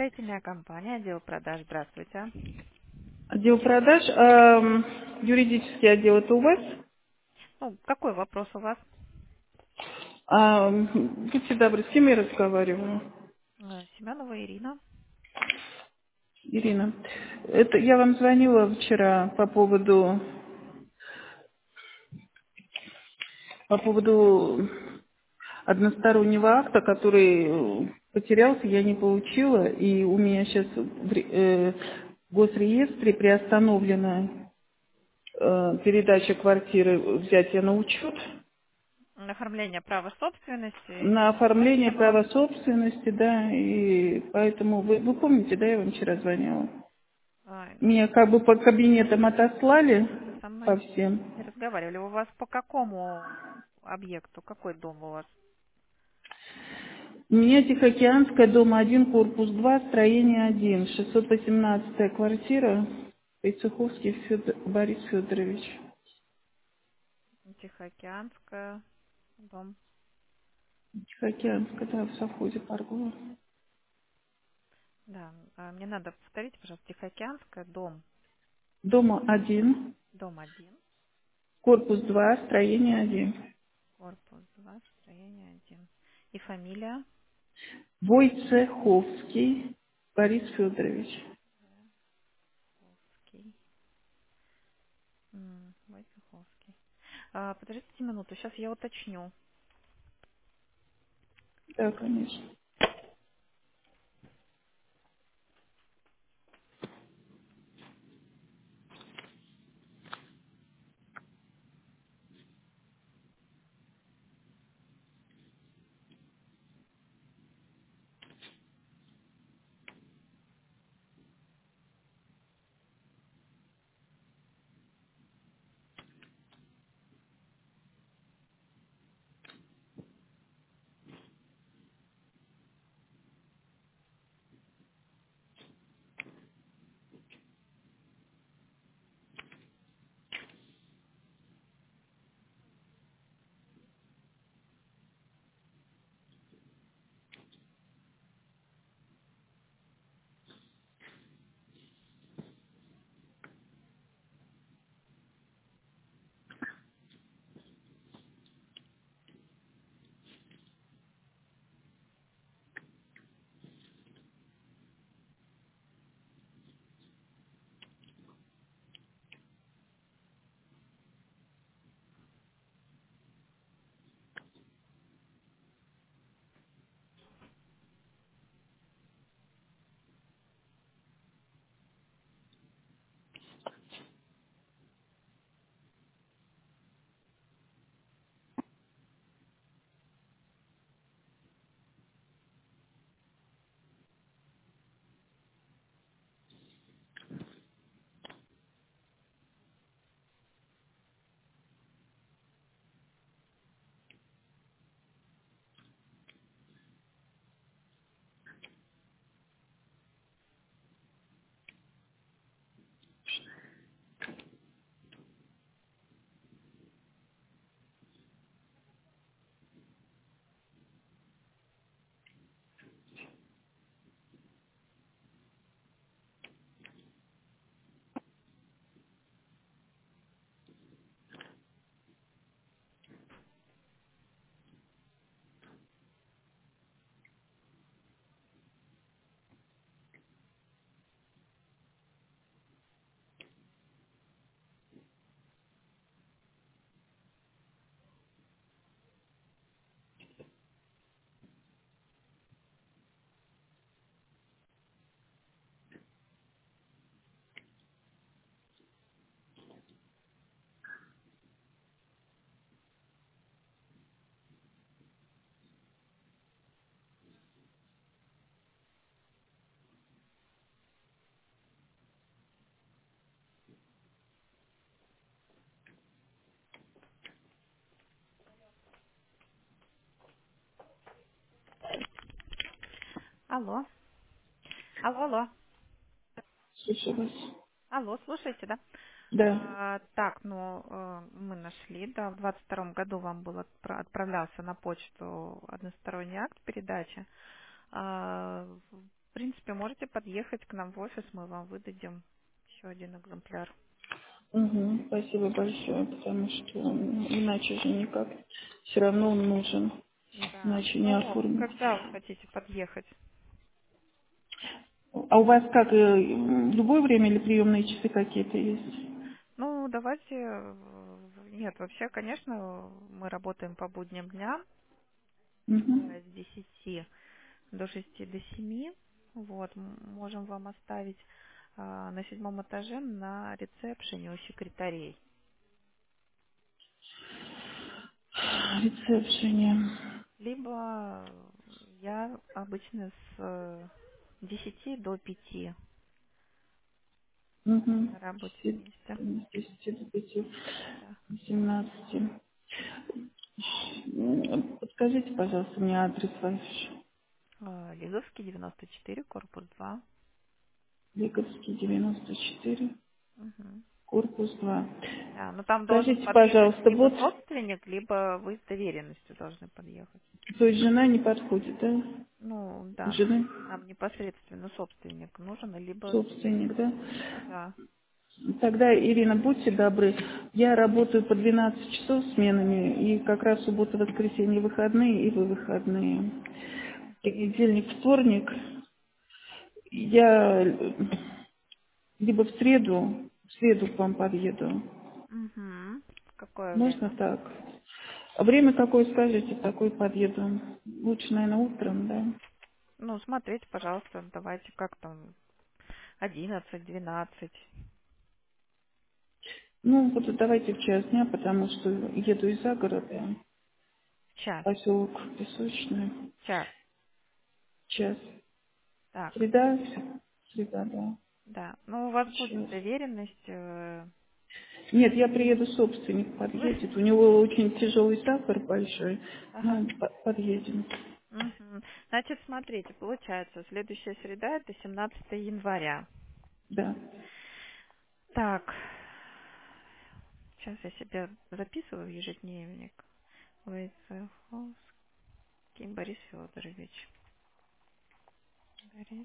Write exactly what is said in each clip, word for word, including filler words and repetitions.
Строительная компания, отдел продаж. Здравствуйте. Отдел продаж, ам, юридический отдел это у вас? Ну, какой вопрос у вас? Ам, будьте добры, с кем я разговариваю? Э, Семенова Ирина. Ирина. Это я вам звонила вчера по поводу по поводу одностороннего акта, который э, потерялся, я не получила, и у меня сейчас в ре- э, в госреестре приостановлена э, передача квартиры, взятия на учет. Оформление права собственности. На Вас оформление не было. права собственности, да, и поэтому вы, вы помните, да, я вам вчера звонила. А, Меня как бы по кабинетам отослали Вы со по мной всем. не разговаривали. У вас по какому объекту? Какой дом у вас? У меня Тихоокеанская, дом один, корпус два, строение один, шестьсот восемнадцатая квартира, Пейцеховский Федор- Борис Федорович. Тихоокеанская, дом. Тихоокеанская, да, в совхозе Паргова. Да, а, мне надо повторить, пожалуйста, Тихоокеанская, дом. Дома один, Дом один, корпус два, строение один. корпус два, строение один. И фамилия? Войцеховский Борис Федорович. Окей. М, Войцеховский. А, подождите минуту, сейчас я уточню. Да, конечно. Алло. Алло, алло. Слушаю вас. Алло, слушайте, да? Да. А, так, ну, э, мы нашли, да, в двадцать втором году вам был отпра- отправлялся на почту односторонний акт передачи. А, в принципе, принципе, можете подъехать к нам в офис, мы вам выдадим еще один экземпляр. Угу, спасибо большое, потому что м, иначе же никак. Все равно он нужен, Да. иначе не Ну, оформить. когда вы хотите подъехать? А у вас как, э, м, в любое время или приемные часы какие-то есть? Ну, давайте... э, Нет, вообще, конечно, мы работаем по будням дня Угу. э, с десяти до шести до семи. Вот, м- можем вам оставить а, на седьмом этаже на ресепшене у секретарей. Ресепшене. Либо я обычно с э, десяти до пяти Угу. на рабочем С месте. десяти до пяти, Да. семнадцати. М, Подскажите, пожалуйста, мне адрес ваш. Э, Лиговский, девяносто четыре, корпус два. Лиговский, девяносто четыре, Мгм. корпус два. Да, но там должен Скажите, подъехать пожалуйста, либо вот, собственник, либо вы с доверенностью должны подъехать. то есть жена не подходит, да? Ну, У да, нам, жены нам непосредственно собственник нужен, либо собственник, да? да. Тогда, Ирина, будьте добры. Я работаю по двенадцать часов сменами, и как раз суббота, воскресенье выходные, и вы выходные. Понедельник, вторник. Я либо в среду, в среду к вам подъеду. Угу. В какое Можно время? так? А время какое скажете, такое подъеду? Лучше, наверное, утром, да? Ну, смотрите, пожалуйста, давайте как там, одиннадцать, двенадцать, Ну, вот давайте в час дня, потому что еду из-за города, в час, поселок Песочный. в час. Час. Так, Среда? Среда, да. да. Ну, у вас будет Час. доверенность. э, Нет, я приеду, собственник Вы? подъедет. У него очень тяжелый сахар большой. Ага. Ну, по- подъедем. Мгм. Значит, смотрите, получается, следующая среда это семнадцатое января. Да. Так, сейчас я себе записываю в ежедневник. Войцеховский Борис Федорович. Борис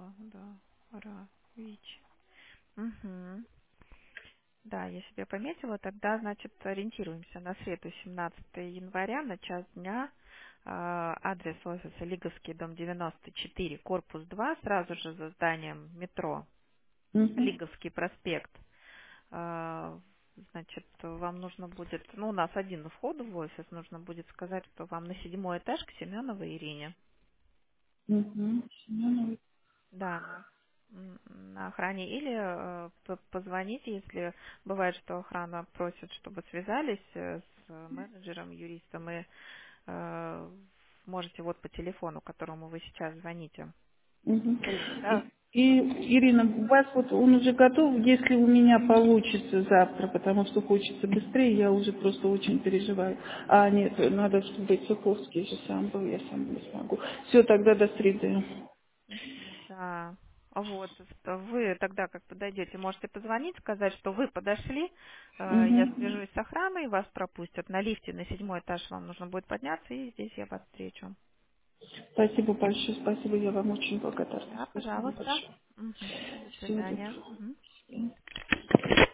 Федорович. Угу. Да, я себе пометила. Тогда, значит, ориентируемся на среду семнадцатое января на час дня. А, Адрес офиса Лиговский, дом девяносто четыре, корпус два, сразу же за зданием метро Угу. Лиговский проспект. А, Значит, вам нужно будет, ну, у нас один вход в офис, нужно будет сказать, что вам на седьмой этаж к Семеновой Ирине. Угу. Семенова. Да, на, м, на охране. Или э, п- позвоните, если бывает, что охрана просит, чтобы связались э, с менеджером, юристом, и э, можете вот по телефону, которому вы сейчас звоните, Мгм. принять, И, да? и, Ирина, у вас вот он уже готов, если у меня получится завтра, потому что хочется быстрее, я уже просто очень переживаю. А нет, надо, чтобы Цеховский же сам был, я сам не смогу. Все, тогда до среды. Да. Вот, вы тогда как подойдете, можете позвонить, сказать, что вы подошли, э, я Угу. свяжусь с охраной, вас пропустят на лифте на седьмой этаж, вам нужно будет подняться, и здесь я вас встречу. Спасибо большое, спасибо, я вам очень благодарна. Да, Спасибо пожалуйста. большое. Мгм. До Всего свидания. доброго. Мгм. До свидания.